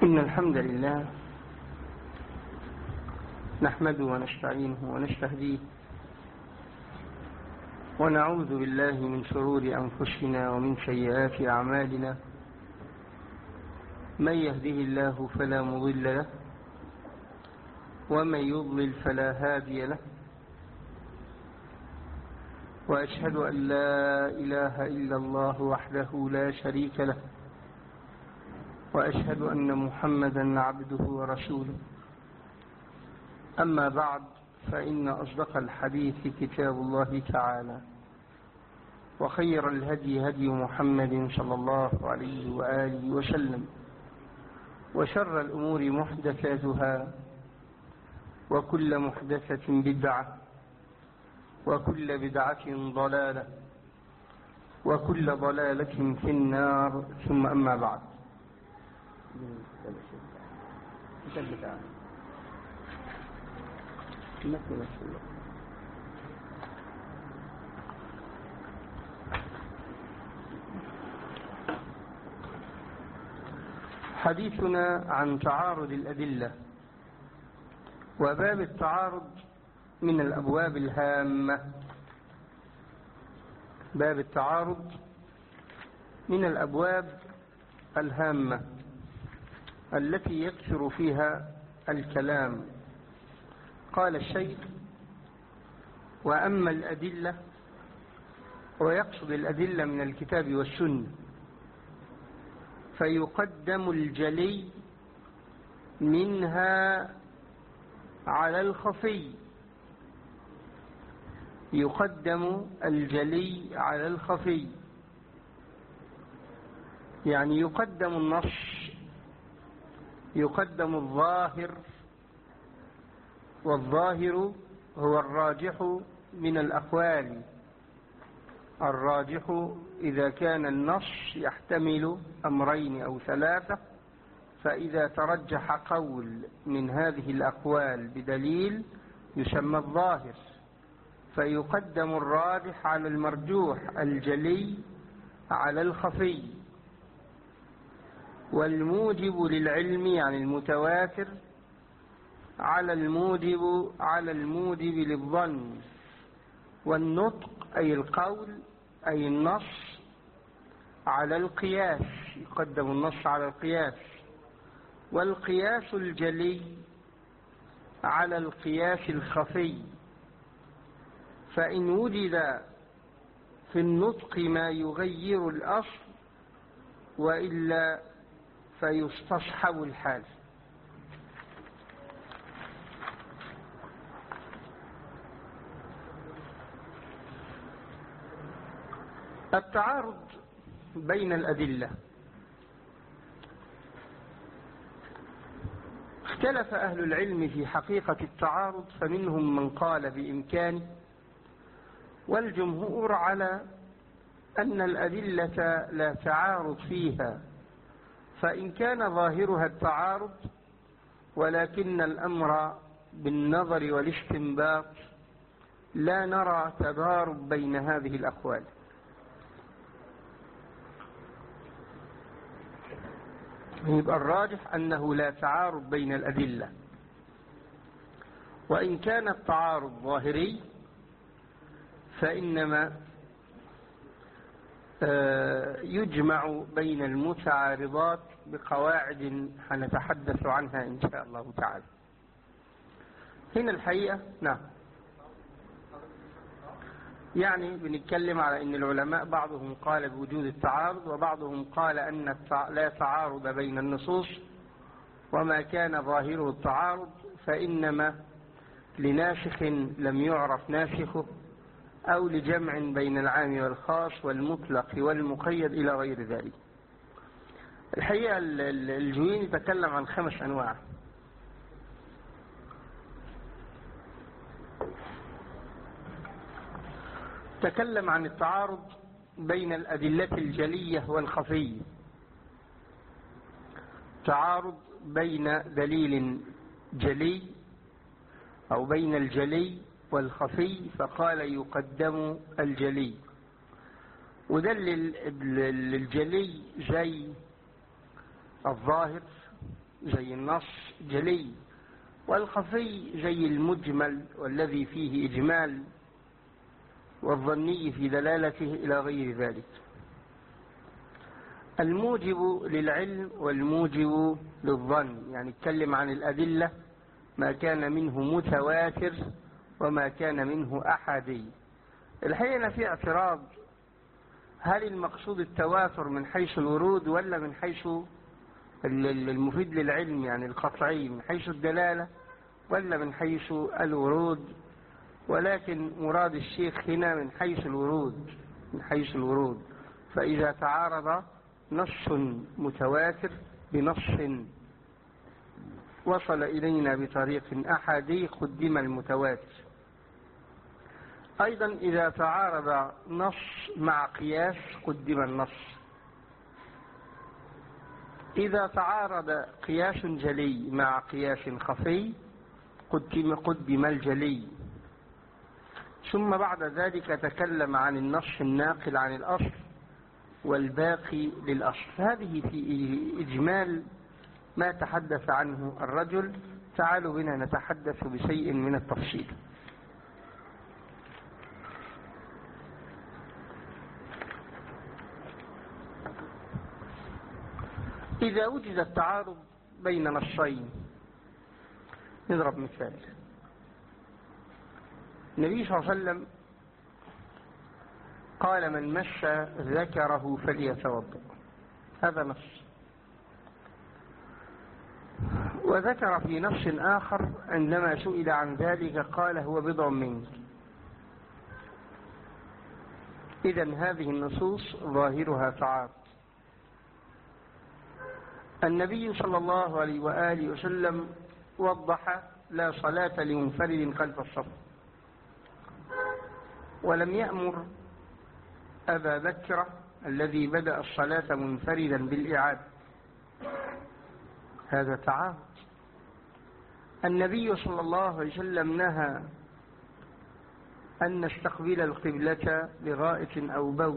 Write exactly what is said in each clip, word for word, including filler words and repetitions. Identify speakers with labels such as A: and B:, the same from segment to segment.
A: إن الحمد لله نحمده ونستعينه ونستهديه ونعوذ بالله من شرور أنفسنا ومن سيئات أعمالنا. من يهده الله فلا مضل له ومن يضلل فلا هادي له، وأشهد أن لا إله إلا الله وحده لا شريك له، وأشهد أن محمدا عبده ورسوله. أما بعد، فإن أصدق الحديث كتاب الله تعالى، وخير الهدي هدي محمد صلى الله عليه وآله وسلم، وشر الأمور محدثاتها، وكل محدثة بدعة، وكل بدعة ضلالة، وكل ضلالة في النار. ثم أما بعد، حديثنا عن تعارض الأدلة. وباب التعارض من الأبواب الهامة. باب التعارض من الأبواب الهامة التي يكثر فيها الكلام. قال الشيخ: وأما الأدلة، ويقصد الأدلة من الكتاب والسنة، فيقدم الجلي منها على الخفي. يقدم الجلي على الخفي، يعني يقدم النص، يقدم الظاهر، والظاهر هو الراجح من الأقوال. الراجح إذا كان النص يحتمل أمرين أو ثلاثة، فإذا ترجح قول من هذه الأقوال بدليل يسمى الظاهر، فيقدم الراجح على المرجوح، الجلي على الخفي. والموجب للعلم يعني المتواتر على الموجب على الموجب للظن. والنطق أي القول أي النص على القياس، يقدم النص على القياس. والقياس الجلي على القياس الخفي. فإن وجد في النطق ما يغير الأصل، وإلا فيستصحب الحال. التعارض بين الأدلة. اختلف أهل العلم في حقيقة التعارض، فمنهم من قال بإمكانه، والجمهور على أن الأدلة لا تعارض فيها، فإن كان ظاهرها التعارض ولكن الأمر بالنظر والاستنباط لا نرى تضارب بين هذه الأقوال. يبقى الراجح أنه لا تعارض بين الأدلة. وإن كان التعارض ظاهري فإنما يجمع بين المتعارضات بقواعد سنتحدث عنها إن شاء الله تعالى. هنا الحقيقة نعم، يعني بنتكلم على أن العلماء بعضهم قال بوجود التعارض، وبعضهم قال أن لا تعارض بين النصوص، وما كان ظاهره التعارض فإنما لناسخ لم يعرف ناسخه، أو لجمع بين العام والخاص والمطلق والمقيد إلى غير ذلك. الحقيقة الجويني تكلم عن خمس أنواع. تكلم عن التعارض بين الأدلة الجلية والخفية، تعارض بين دليل جلي أو بين الجلي والخفي، فقال يقدم الجلي. ودلل الجلي زي الظاهر زي النص جلي، والخفي زي المجمل والذي فيه إجمال، والظني في دلالته إلى غير ذلك. الموجب للعلم والموجب للظن، يعني اتكلم عن الأدلة ما كان منه متواتر وما كان منه أحادي. الحين في اعتراض، هل المقصود التواتر من حيث الورود ولا من حيث المفيد للعلم يعني القطعي، من حيث الدلالة ولا من حيث الورود؟ ولكن مراد الشيخ هنا من حيث الورود، من حيث الورود. فإذا تعارض نص متواتر بنص وصل إلينا بطريق أحادي قدم المتواتر. أيضا إذا تعارض نص مع قياس قدم النص. إذا تعارض قياس جلي مع قياس خفي قدم قدم الجلي. ثم بعد ذلك تكلم عن النص الناقل عن الأصل والباقي للأصل. هذه في إجمال ما تحدث عنه الرجل. تعالوا بنا نتحدث بشيء من التفصيل. إذا وجد التعارض بين نصين، نضرب مثال. النبي صلى الله عليه وسلم قال: من مس ذكره فليتوضأ، هذا نص. وذكر في نص آخر عندما سئل عن ذلك قال: هو بضع منك. إذن هذه النصوص ظاهرها تعارض. النبي صلى الله عليه وآله وسلم وضح: لا صلاة لمنفرد خلف الصف، ولم يأمر أبا بكر الذي بدأ الصلاة منفردا بالإعادة، هذا تعارض. النبي صلى الله عليه وسلم نهى أن نستقبل القبلة لغائط أو بول،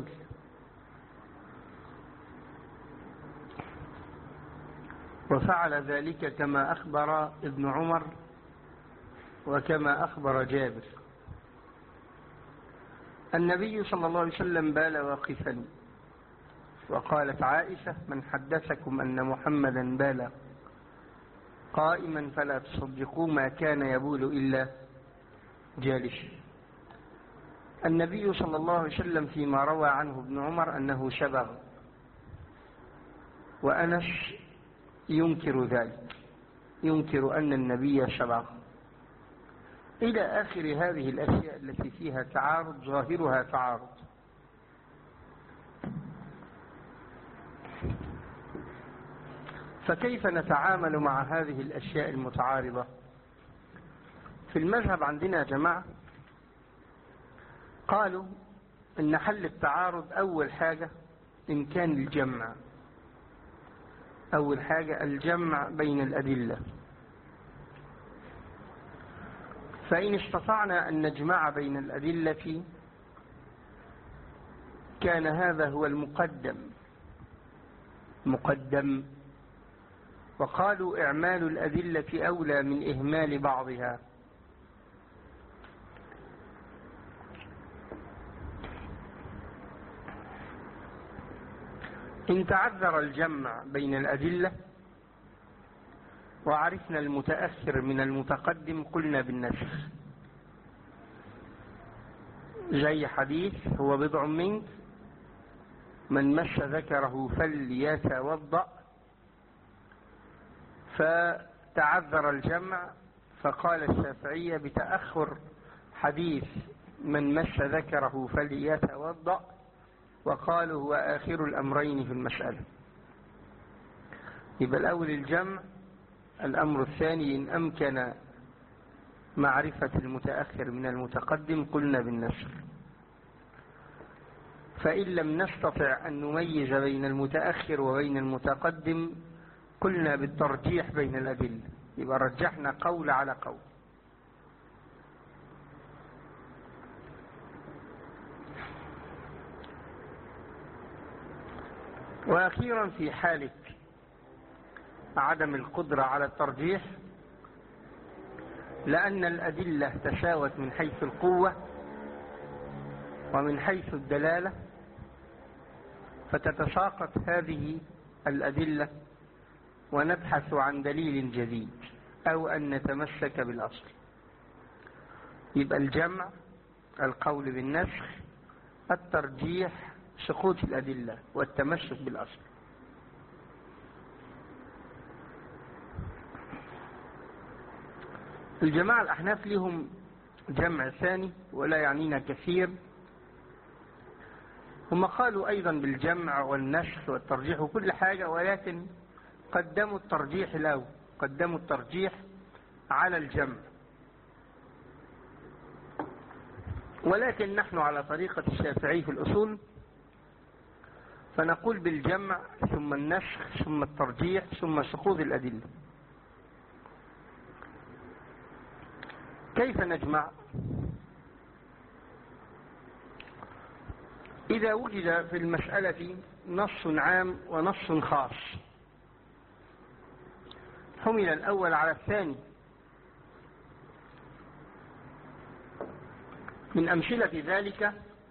A: وفعل ذلك كما أخبر ابن عمر وكما أخبر جابر. النبي صلى الله عليه وسلم بال واقفا، وقالت عائشة: من حدثكم أن محمدا بال قائما فلا تصدقوا، ما كان يبول إلا جالسا. النبي صلى الله عليه وسلم فيما روى عنه ابن عمر أنه شبغ، وأنس ينكر ذلك، ينكر أن النبي شبغ، إلى آخر هذه الأشياء التي فيها تعارض ظاهرها تعارض. فكيف نتعامل مع هذه الأشياء المتعارضة؟ في المذهب عندنا يا جماعة قالوا إن حل التعارض أول حاجة إمكان الجمع، أول حاجة الجمع بين الأدلة. فإن استطعنا أن نجمع بين الأدلة كان هذا هو المقدم مقدم وقالوا إعمال الأدلة أولى من إهمال بعضها. إن تعذر الجمع بين الأدلة وعرفنا المتأخر من المتقدم قلنا بالنسخ، زي حديث هو بضع منك، من مس ذكره فليتوضأ، فتعذر الجمع فقال الشافعية بتأخر حديث من مس ذكره فليتوضأ، وقالوا هو آخر الأمرين في المسألة. يبقى الأول الجمع. الأمر الثاني إن أمكن معرفة المتأخر من المتقدم قلنا بالنسخ. فإن لم نستطع أن نميز بين المتأخر وبين المتقدم قلنا بالترجيح بين الأدلة، يبقى رجحنا قول على قول. وأخيرا في حالة عدم القدرة على الترجيح، لأن الأدلة تساوت من حيث القوة ومن حيث الدلالة، فتتساقط هذه الأدلة ونبحث عن دليل جديد أو أن نتمسك بالأصل. يبقى الجمع، القول بالنسخ، الترجيح، سقوط الأدلة والتمسك بالأصل. الجماعة الأحناف لهم جمع ثاني ولا يعنينا كثير، هم قالوا أيضا بالجمع والنسخ والترجيح وكل حاجة، ولكن قدموا الترجيح له قدموا الترجيح على الجمع. ولكن نحن على طريقة الشافعي في الأصول، فنقول بالجمع ثم النسخ ثم الترجيح ثم سقوط الأدلة. كيف نجمع؟ إذا وجد في المسألة نص عام ونص خاص حمل الأول على الثاني. من أمثلة ذلك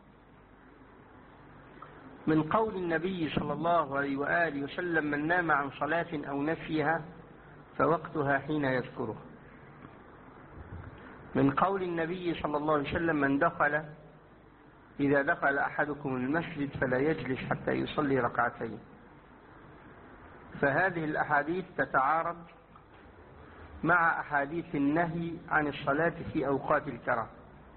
A: من قول النبي صلى الله عليه وآله وسلم: من نام عن صلاة أو نسيها فوقتها حين يذكرها. من قول النبي صلى الله عليه وسلم: من دخل إذا دخل أحدكم المسجد فلا يجلس حتى يصلي ركعتين. فهذه الأحاديث تتعارض مع أحاديث النهي عن الصلاة في أوقات الكراهة،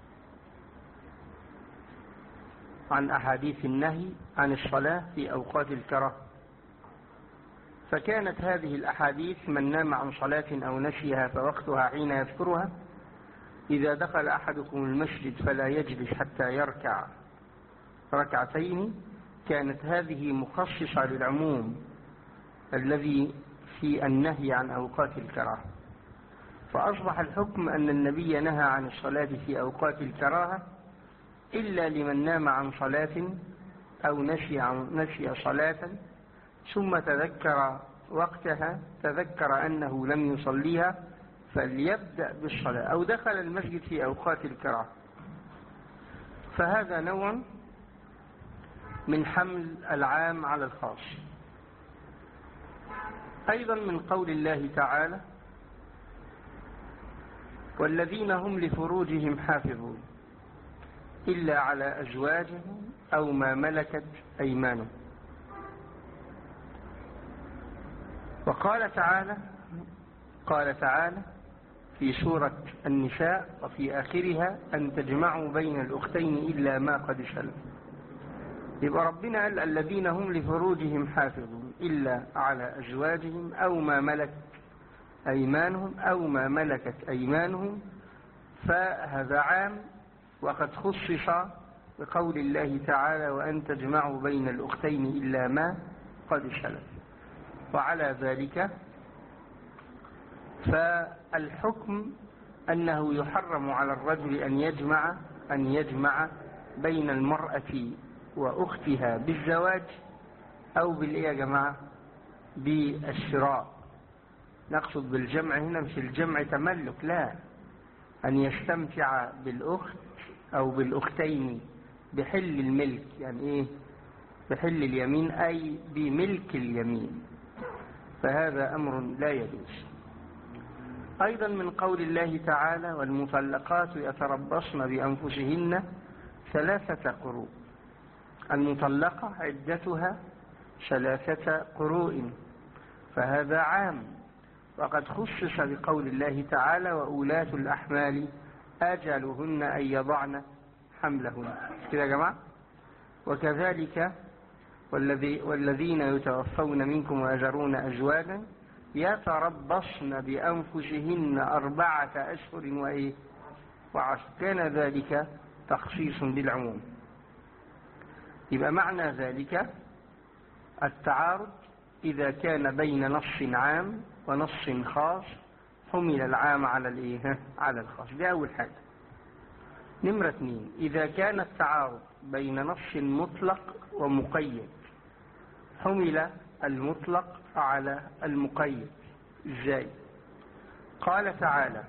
A: عن أحاديث النهي عن الصلاة في أوقات الكراهة. فكانت هذه الأحاديث: من نام عن صلاة أو نسيها فوقتها حين يذكرها، إذا دخل أحدكم المسجد فلا يجلس حتى يركع ركعتين، كانت هذه مخصصة للعموم الذي في النهي عن أوقات الكراهة. فأصبح الحكم أن النبي نهى عن الصلاة في أوقات الكراهة إلا لمن نام عن صلاة أو نسي, عن نسي صلاة ثم تذكر وقتها، تذكر أنه لم يصليها فليبدأ بالصلاة، أو دخل المسجد في أوقات الكراهة. فهذا نوع من حمل العام على الخاص. أيضا من قول الله تعالى: والذين هم لفروجهم حافظون إلا على أزواجهم أو ما ملكت أيمانهم. وقال تعالى قال تعالى في سورة النساء وفي آخرها: أن تجمعوا بين الأختين إلا ما قد سلف. يبقى ربنا قال: الذين هم لفروجهم حافظون إلا على أزواجهم أو ما ملكت أيمانهم أو ما ملكت أيمانهم. فهذا عام، وقد خصص بقول الله تعالى: وأن تجمعوا بين الأختين إلا ما قد سلف. وعلى ذلك فالحكم أنه يحرم على الرجل أن يجمع أن يجمع بين المرأة وأختها بالزواج أو بالإيه يا جماعة؟ بالشراء. نقصد بالجمع هنا مش الجمع تملك، لا، أن يستمتع بالأخت أو بالأختين بحل الملك. يعني إيه بحل اليمين؟ أي بملك اليمين. فهذا أمر لا يجوز. أيضا من قول الله تعالى: والمطلقات يتربصن بأنفسهن ثلاثة قروء. المطلقة عدتها ثلاثة قروء، فهذا عام، وقد خصص بقول الله تعالى: وأولاة الأحمال أجلهن أن يضعن حملهن. كده يا جماعة. وكذلك والذي والذين يتوفون منكم ويذرون أزواجا يتربصن بأنفسهن أربعة أشهر وإيه وعشر. كان ذلك تخصيص بالعموم. يبقى معنى ذلك التعارض إذا كان بين نص عام ونص خاص حمل العام على الإيه على الخاص. دي أول حاجة. نمرة اثنين: إذا كان التعارض بين نص مطلق ومقيد حمل المطلق على المقيد. إزاي؟ قال تعالى: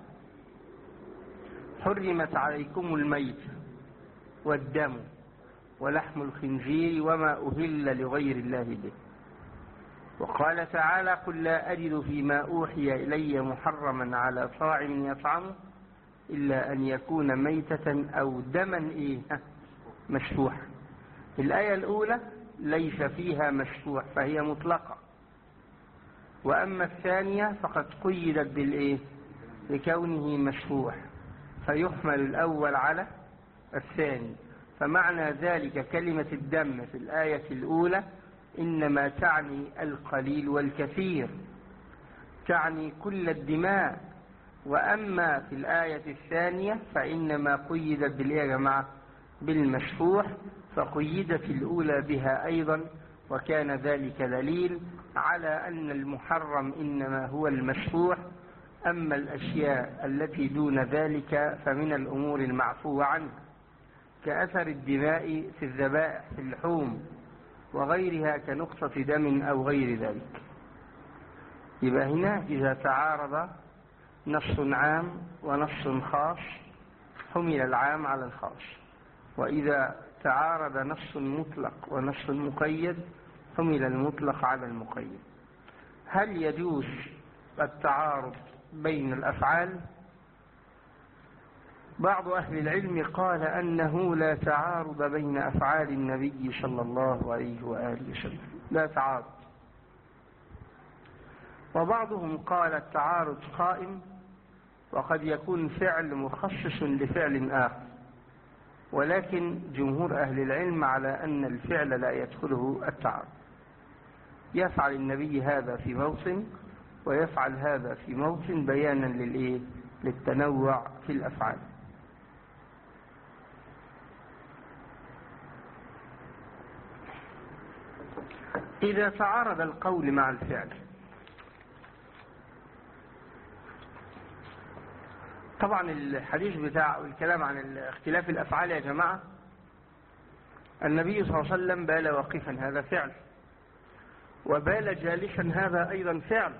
A: حرمت عليكم الميت والدم ولحم الخنزير وما أهل لغير الله به. وقال تعالى: قل لا أجد فيما أوحي إلي محرما على طاعم يطعمه إلا أن يكون ميتة أو دما إيه مشفوحا. الآية الأولى ليس فيها مشفوح فهي مطلقة، وأما الثانية فقد قيدت بالإيه؟ لكونه مشفوح، فيحمل الأول على الثاني. فمعنى ذلك كلمة الدم في الآية الأولى إنما تعني القليل والكثير، تعني كل الدماء. وأما في الآية الثانية فإنما قيدت بالإيه يا جماعة؟ بالمشفوح، فقيدت الأولى بها أيضا، وكان ذلك دليل على أن المحرم إنما هو المشفوح. أما الأشياء التي دون ذلك فمن الأمور المعفو عنها، كأثر الدماء في الذبائح في اللحوم وغيرها كنقطة دم أو غير ذلك. يبقى هنا إذا تعارض نص عام ونص خاص حمل العام على الخاص، وإذا تعارض نص مطلق ونص مقيد حمل المطلق على المقيد. هل يجوز التعارض بين الأفعال؟ بعض أهل العلم قال أنه لا تعارض بين أفعال النبي صلى الله عليه وآله وسلم، لا تعارض. وبعضهم قال التعارض قائم، وقد يكون فعل مخصص لفعل آخر، ولكن جمهور أهل العلم على أن الفعل لا يدخله التعارض. يفعل النبي هذا في موطن ويفعل هذا في موطن بيانا للإيه؟ للتنوع في الأفعال. إذا تعارض القول مع الفعل، طبعا الحديث بتاع الكلام عن اختلاف الأفعال يا جماعة، النبي صلى الله عليه وسلم بال واقفا هذا فعل، وبال جالسا هذا أيضا فعل،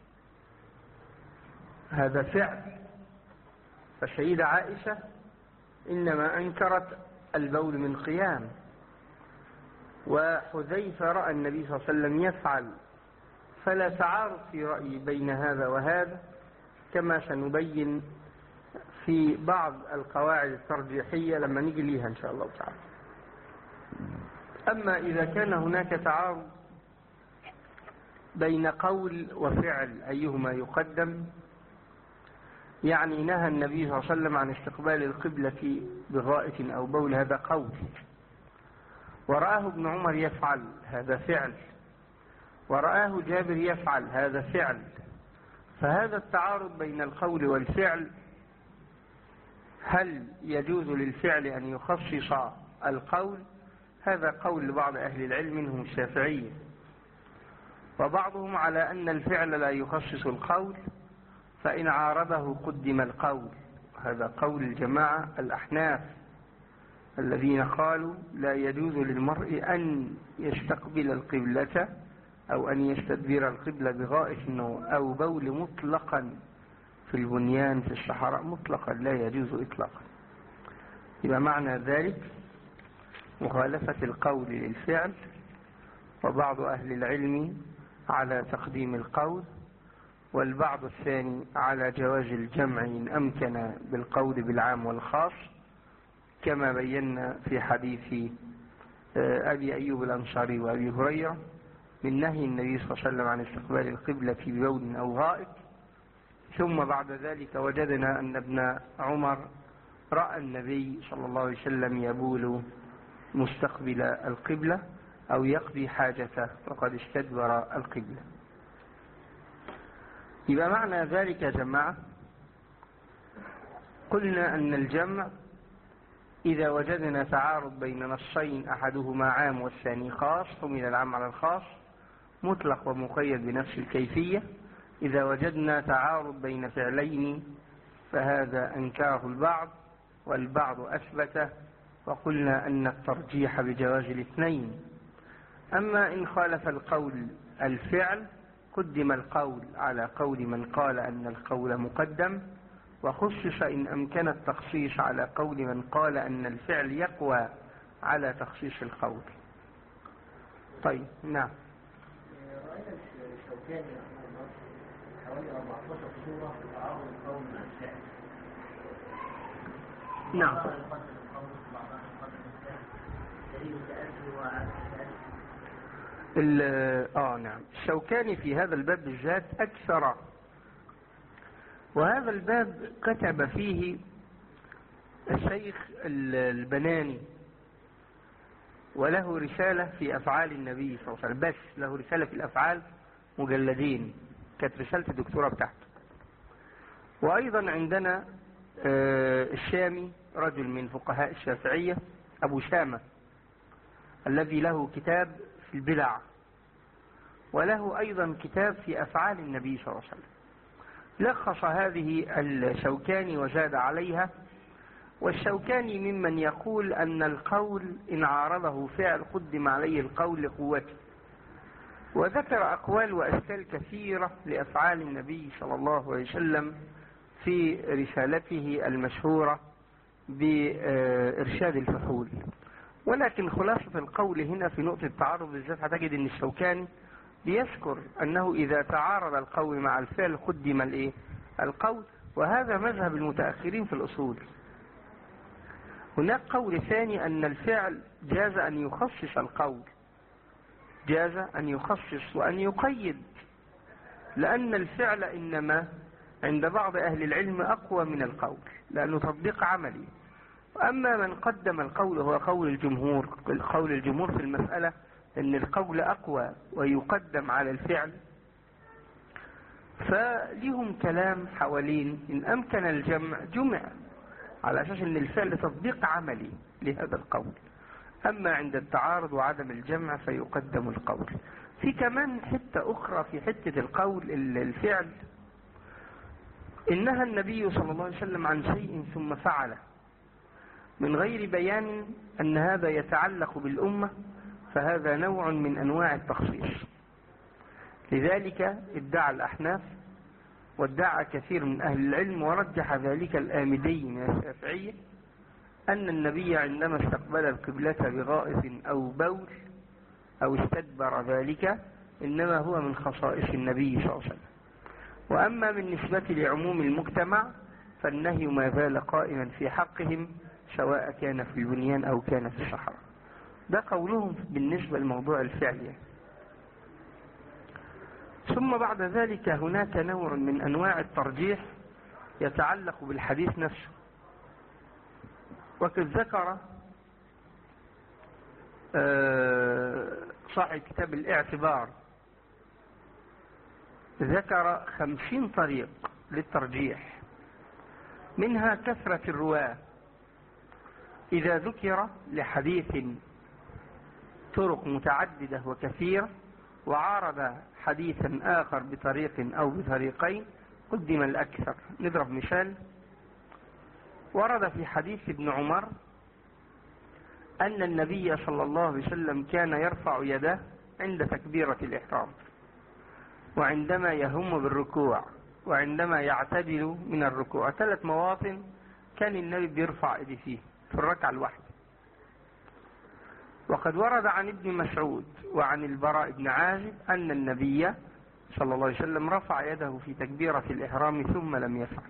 A: هذا فعل. فالسيدة عائشة إنما أنكرت البول من قيام، وحذيفة رأى النبي صلى الله عليه وسلم يفعل، فلا تعارض في رأي بين هذا وهذا، كما سنبين في بعض القواعد الترجيحية لما نيجي ليها إن شاء الله تعالى. أما إذا كان هناك تعارض بين قول وفعل أيهما يقدم، يعني نهى النبي صلى الله عليه وسلم عن استقبال القبلة بغائط أو بول، هذا قول، ورآه ابن عمر يفعل، هذا فعل، ورآه جابر يفعل، هذا فعل. فهذا التعارض بين القول والفعل، هل يجوز للفعل أن يخصص القول؟ هذا قول لبعض أهل العلم منهم الشافعية، وبعضهم على أن الفعل لا يخصص القول، فإن عارضه قدم القول. هذا قول الجماعة الأحناف الذين قالوا لا يجوز للمرء أن يستقبل القبلة أو أن يستدبر القبلة بغائط أو بول مطلقا في البنيان في الصحراء، مطلقا لا يجوز إطلاقا. يبقى معنى ذلك مخالفة القول للفعل، وبعض أهل العلم على تقديم القول، والبعض الثاني على جواز الجمع إن أمكن بالقول بالعام والخاص، كما بينا في حديث أبي أيوب الأنصاري وأبي هريرة من نهي النبي صلى الله عليه وسلم عن استقبال القبلة ببول أو غائط. ثم بعد ذلك وجدنا أن ابن عمر رأى النبي صلى الله عليه وسلم يبول مستقبل القبلة أو يقضي حاجته وقد استدبر القبلة. يبقى معنى ذلك يا جماعة، قلنا أن الجمع إذا وجدنا تعارض بين نصين أحدهما عام والثاني خاص حمل العام على الخاص، مطلق ومقيد بنفس الكيفية. إذا وجدنا تعارض بين فعلين فهذا أنكره البعض والبعض أثبته، وقلنا أن الترجيح بجواز الاثنين. أما إن خالف القول الفعل قدم القول على قول من قال أن القول مقدم، وخصص إن أمكن التخصيص على قول من قال أن الفعل يقوى على تخصيص القول. طيب نعم.
B: رأينا الشوكاني رحمه الله حوالي أربعتاشر صورة في تعارض القول مع الفعل.
A: نعم. اه نعم. الشوكاني في هذا الباب بالذات أكثر، وهذا الباب كتب فيه الشيخ البناني، وله رسالة في أفعال النبي صلى الله عليه وسلم، بس له رسالة في الأفعال مجلدين، كانت رسالة الدكتوراه بتاعته. وأيضا عندنا الشامي رجل من فقهاء الشافعية أبو شامة الذي له كتاب في البدع، وله أيضا كتاب في أفعال النبي صلى الله عليه وسلم. لخص هذه الشوكاني وزاد عليها. والشوكاني ممن يقول أن القول إن عارضه فعل قدم عليه القول لقوته، وذكر أقوال وأشكال كثيرة لأفعال النبي صلى الله عليه وسلم في رسالته المشهورة بإرشاد الفحول. ولكن خلاصة القول هنا في نقطة التعارض بالذات هتجد أن الشوكاني بيذكر أنه إذا تعارض القول مع الفعل قدم الإيه؟ القول، وهذا مذهب المتأخرين في الأصول. هناك قول ثاني أن الفعل جاز أن يخصص القول، جاز أن يخصص وأن يقيد، لأن الفعل إنما عند بعض أهل العلم أقوى من القول لأنه تطبيق عملي. أما من قدم القول هو قول الجمهور، قول الجمهور في المسألة أن القول أقوى ويقدم على الفعل، فلهم كلام حوالين إن أمكن الجمع جمع على أساس أن الفعل تطبيق عملي لهذا القول. أما عند التعارض وعدم الجمع فيقدم القول. في كمان حتة أخرى في حتة القول الفعل، إنها النبي صلى الله عليه وسلم عن شيء ثم فعله من غير بيان أن هذا يتعلق بالأمة، فهذا نوع من أنواع التخصيص. لذلك ادعى الأحناف وادعى كثير من أهل العلم ورجح ذلك الآمدي من الشافعية أن النبي عندما استقبل القبلة بغائط أو بول أو استدبر ذلك إنما هو من خصائص النبي صلى الله عليه وسلم. وأما بالنسبة لعموم المجتمع فالنهي ما زال قائما في حقهم سواء كان في البنيان أو كان في الصحراء. ده قولهم بالنسبة لموضوع الفعل. ثم بعد ذلك هناك نوع من أنواع الترجيح يتعلق بالحديث نفسه. وقد ذكر صاحب كتاب الاعتبار ذكر خمسين طريق للترجيح، منها كثرة الرواة. إذا ذكر لحديث طرق متعددة وكثيرة وعارض حديثا آخر بطريق أو بطريقين قدم الأكثر. نضرب مثال. ورد في حديث ابن عمر أن النبي صلى الله عليه وسلم كان يرفع يده عند تكبيرة الإحرام، وعندما يهم بالركوع، وعندما يعتدل من الركوع. ثلاث مواطن كان النبي بيرفع يده فيه في الركعة الواحدة. وقد ورد عن ابن مسعود وعن البراء بن عازب أن النبي صلى الله عليه وسلم رفع يده في تكبيرة الإحرام ثم لم يفعل.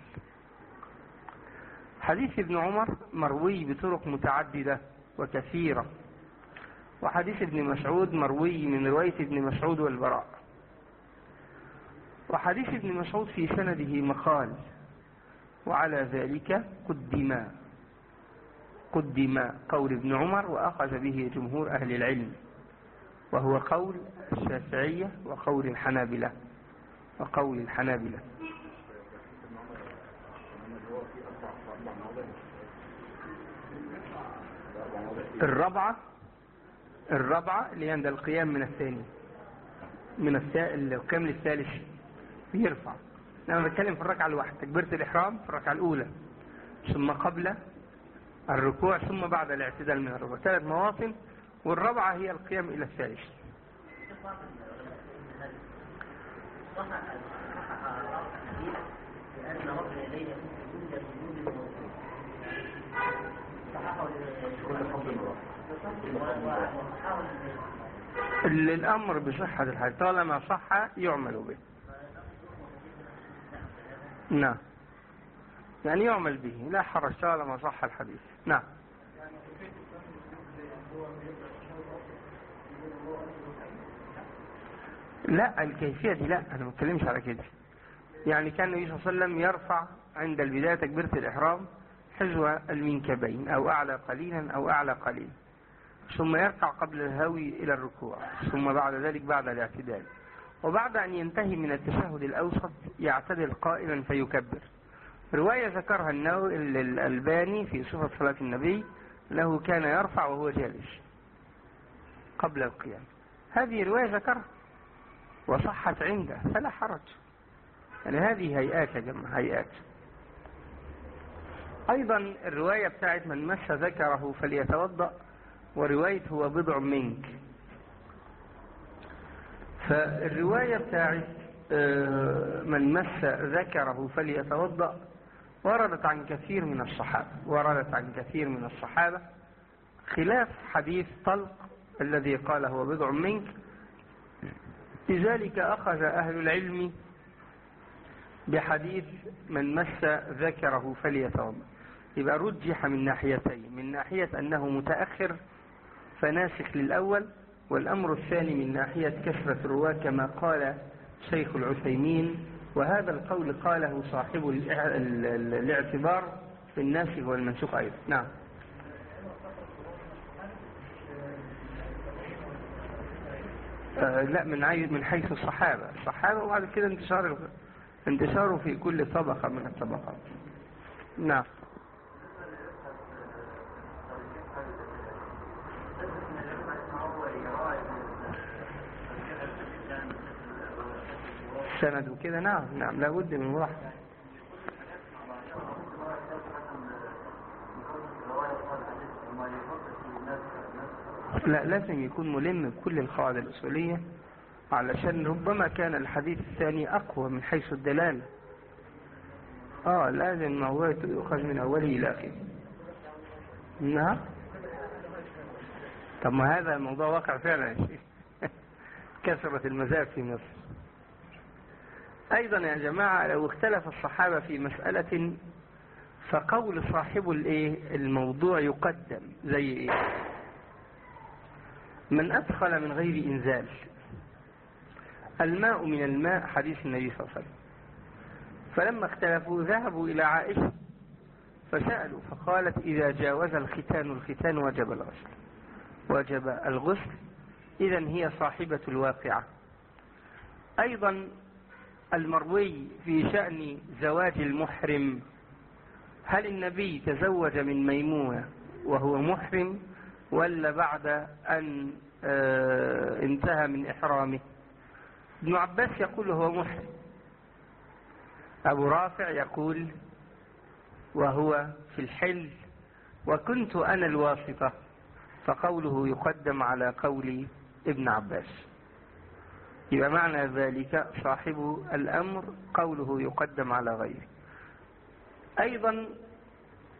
A: حديث ابن عمر مروي بطرق متعددة وكثيرة، وحديث ابن مسعود مروي من رواية ابن مسعود والبراء. وحديث ابن مسعود في سنده مقال، وعلى ذلك قدم قدم قول ابن عمر وأخذ به جمهور أهل العلم، وهو قول الشافعية وقول الحنابلة وقول الحنابلة. الرابعة الرابعة اللي عند القيام من الثاني من القيام للثالث بيرفع. أنا بتكلم في الركعة الواحدة، تكبيرة الإحرام في الركعة الأولى، ثم قبل الركوع، ثم بعد الاعتدال من الركوع. ثلاث مواطن، والرابعة هي القيام إلى الثالث. الأمر بصحة الحديث طالما صح يعمل به. نعم، يعني يعمل به لا حرج طالما صح الحديث. نعم. لا الكيفية دي لا، أنا ما بتكلمش على كده. يعني كان النبي صلى الله عليه وسلم يرفع عند البداية تكبيرة الإحرام حذو المنكبين أو أعلى قليلا أو أعلى قليلا، ثم يرفع قبل الهوي إلى الركوع، ثم بعد ذلك بعد الاعتدال، وبعد أن ينتهي من التشهد الأوسط يعتدل قائما فيكبر. رواية ذكرها النووي الألباني في صفة صلاة النبي أنه كان يرفع وهو جالس قبل القيام. هذه رواية ذكرها وصحت عنده فلا حرج. يعني هذه هيئات يا جماعة، هيئات. أيضا الرواية بتاعت من مس ذكره فليتوضأ، ورواية هو بضع منك. فالرواية بتاعت من مس ذكره فليتوضأ وردت عن كثير من الصحابة، وردت عن كثير من الصحابة خلاف حديث طلق الذي قال هو بضع منك. لذلك أخذ أهل العلم بحديث من مس ذكره فليتوضأ. يبقى رجح من ناحيتين، من ناحية أنه متأخر فناسخ للأول، والأمر الثاني من ناحية كثرة الرواة كما قال شيخ العثيمين، وهذا القول قاله صاحب الاعتبار في الناسخ والمنسوخ أيضا. نعم. آه لا، من من حيث الصحابة الصحابة وبعد كده انتشار انتشاره في كل طبقة من الطبقات. نعم. سند وكده. نعم نعم لابد من واحد. لا، لازم يكون ملم بكل القواعد الأصولية، علشان ربما كان الحديث الثاني أقوى من حيث الدلالة. آه لازم هو يؤخذ من أوله إلى آخره. نعم. طب ما هذا الموضوع واقع فعلا يا شيخ. كثرة المذاهب في مصر. أيضا يا جماعة لو اختلف الصحابة في مسألة فقول صاحب الايه الموضوع يقدم. زي ايه؟ من أدخل من غير إنزال الماء من الماء، حديث النبي صلى الله عليه وسلم. فلما اختلفوا ذهبوا إلى عائشة فسألوا فقالت إذا جاوز الختان الختان وجب الغسل، وجب الغسل. إذن هي صاحبة الواقعة. أيضا المروي في شأن زواج المحرم، هل النبي تزوج من ميمونة وهو محرم ولا بعد أن اه انتهى من إحرامه؟ ابن عباس يقول هو محرم، أبو رافع يقول وهو في الحل وكنت أنا الواسطة، فقوله يقدم على قول ابن عباس. يبقى معنى ذلك صاحب الأمر قوله يقدم على غيره. أيضا